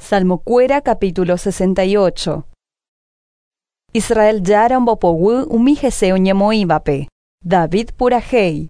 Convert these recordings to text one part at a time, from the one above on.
Salmocuera capítulo 68. Israel yara mbopowu umiheseo ñemoívape. David purahei.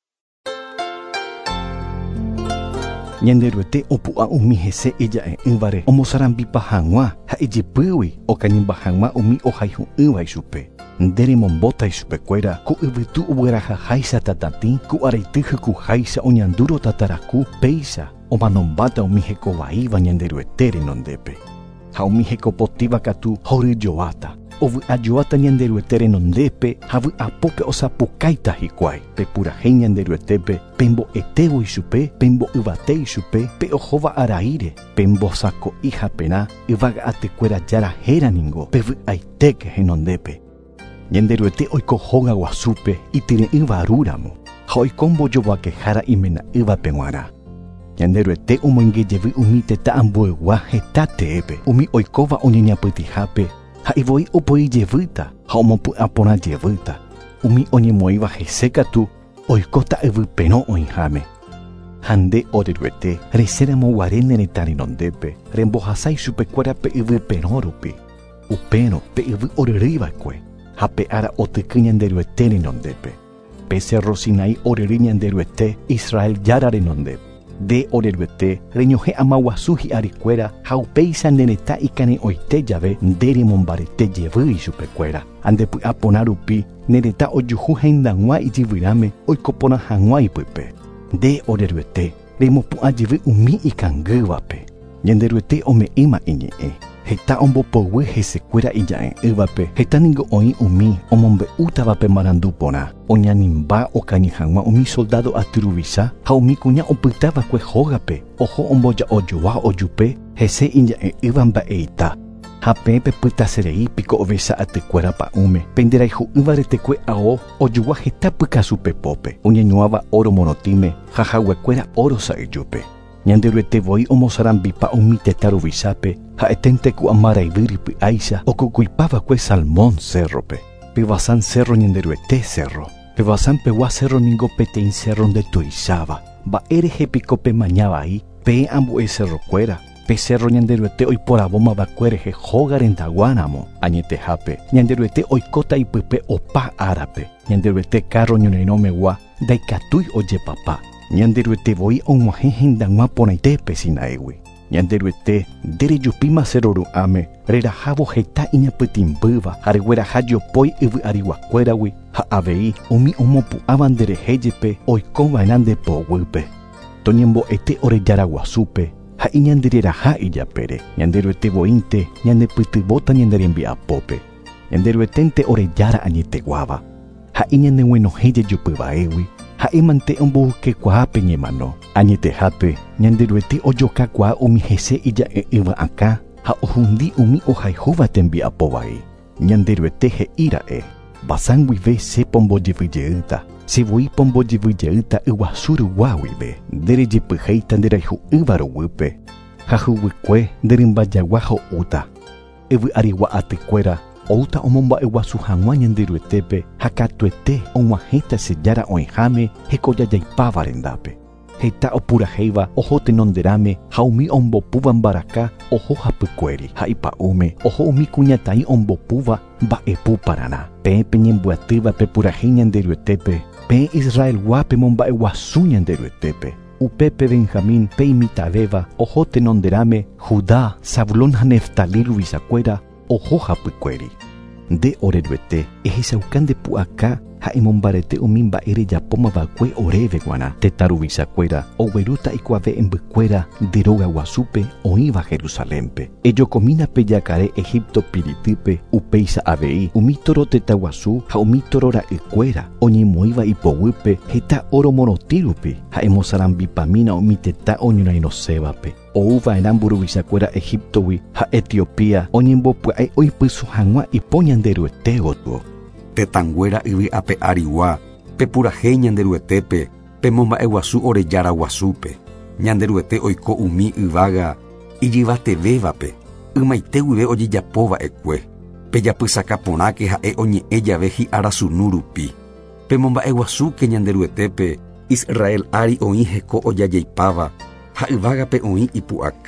Ñanderuete opu'a umihese ija'e yvare omosarambipa hag̃ua ha ijepýgui okañymba hag̃ua umi ohayhu'ỹva ichupe. Nderemombóta ichupekuéra ku yvytu oguerahaháicha tatatĩ ku araity hykuháicha oñandúro tataraku péicha omanombáta umi hekovaíva ñanderuete renondépe. Ha umi hekopotíva katu horyjoáta. Ovy'ajoáta ñanderuete renondépe ha vy'apópe osapukáita hikuái pe purahéi ñanderuetépe pembo'etévo ichupe pembo'yvate ichupe pe ohóva araíre pembosako'i hapérã yvaga'atekuéra jára héraningo pe vy'aitéke henondépe. Ñanderuete oiko hóga guasúpe ityre'ỹ varúramo ha oiko mbojovakehára imena'ỹvape g̃uarã. Ñanderuete omoingejevy umi tetã ambuegua heta teépe umi oikóva oñeñapytyhápe ha ivoi opoijevýta ha omopy'a porãjevýta umi oñemoĩva hese katu oikóta yvyperõ oĩháme. Ha nde oreruete resẽramoguare neretã renondépe rembohasái chupekuéra pe yvyperõ rupi upérõ pe yvy oryrýiva'ekue ha pe ára otyky ñanderuete renondépe pe Cerro Sinai oryry ñanderuete Israel jára renondépe. De oreruete reñohe'ãmaguasu hi'arikuéra ha upéicha neretã ikarẽ oite jave nderemombaretejevýi chupekuéra. Andepy'a porã rupi neretã ojuhu hendag̃ua ijyvyrãme oiko porã hag̃ua ipype. De oreruete remopu'ãjevy umi ikangývape. Ñanderuete ome'ẽma iñe'ẽ. Heta ombopoguy hesekuéra ija'e'ỹvape hetaningo oĩ umi omombe'útavape marandu porã oñanimba okañy hag̃ua umi soldado atyruvicha ha umi kuña opytávakue hógape oho omboja'ojoa ojupe hese ija'e'ỹva mba'eita ha pépe pytaserei piko ovecha'atykuéra pa'ũme penderaihu'ỹvaretekue ao ojogua heta pykasupepópe oñeñuãva oro morotĩme ha haguekuéra oro sa'yjúpe. Ñanderuetevoi omosarambipa umi tetã ruvichápe ha'eténte ku amarayvy rypy'áicha okukuipávakue Salmón cerrope. Pevasan cerro ñanderuete cerro. Pevasan pegua cerro ningo peteĩ cerro ndetuicháva. Mba'érehepiko pemaña vai pe ambu'e cerrokuéra. Pe cerro ñanderuete oiporavómava'ekue rehe hóga rendaguáramo añetehápe. Ñanderuete oikóta ipype opa árape. Ñanderuete carro ñorairõmegua ndaikatúi ojepapa. Ñanderuetevoi og̃uahẽ hendag̃ua porãitépe Sinaégui. Ñanderuete nderejupíma cheroru'ãme rerahávo heta iñapytĩmbýva ha regueraha jopói yvy'ariguakuéragui ha avei umi omopu'ãva nderehéjepe oikova'erã ndepoguýpe. Toñembo'ete orejára guasúpe ha iñandereraha ijapére. Ñanderuetevoínte ñandepytyvóta ñanderembi'apópe. Ñanderueténte orejára añeteguáva ha iñaneguenohéje jupyva'égui ha'émante ombohykekuaápe ñemano añetehápe ñanderuete ojokakuaa umi hese ija'e'ỹva'akã ha ohundi umi ohayhúva tembi'apo vai. Ñanderuete he'íra'e Basán guive che pombojevýjeýta chevoi pombojevýjeýta yguasu rygua guive nderejepyhéita nderaihu'ỹva roguýpe ha hyvykue nderymbajagua ho'úta yvy'arigua'atykuéra outa omomba'eguasu hag̃ua ñanderuetépe ha katuete og̃uahẽta chejára oĩháme hekojajaipáva rendápe. Heta opurahéiva oho tenonderãme ha umi ombopúva mbaraka oho hapykuéri ha ipa'ũme oho umi kuñataĩ ombopúva mba'epupararã. Pe peñembyatýva pe purahéi ñanderuetépe pe Israelguápe momba'eguasu ñanderuetépe. Upépe Benjamín pe imitavéva oho tenonderãme Judá, Zabulón ha Neftalí ruvichakuéra oho hapykuéri. Nde oreruete ehechauka ndepu'aka ha emombarete umi mba'e rejapómava'ekue oréve g̃uarã tetã ruvichakuéra oguerúta ikuave embykuéra nde róga guasúpe oĩva Jerusalémpe. Ejokomína pe jakare Egipto piritýpe upéicha avei umi toro tetã guasu ha umi toro ra'ykuéra oñemoĩva ipoguýpe heta oro morotĩ rupi ha emosarambipamína umi tetã oñorairõsévape. Ouva'erã mburuvichakuéra Egiptogui ha Etiopía oñembopya'e oipyso hag̃ua ipo ñanderuete gotyo. Tetãnguéra yvy'ápe arigua pe purahéi ñanderuetépe pe momba'eguasu orejára guasúpe. Ñanderuete oiko umi yvága ijyvatevévape ymaite guive ojejapóva'ekue pe japysaka porãke ha'e oñe'ẽ jave hi'arasunu rupi. Pe momba'eguasúke ñanderuetépe Israel ári oĩ heko ojajeipáva ha yvágape oĩ ipu'aka.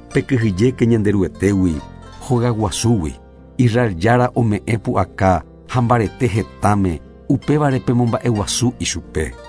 pekyhyjéke ñande ryguetégui, hogaguasúgui, Israel jára ome'ẽ pu'aka ha mbarete hetãme upévare pemomba'eguasu ichupe.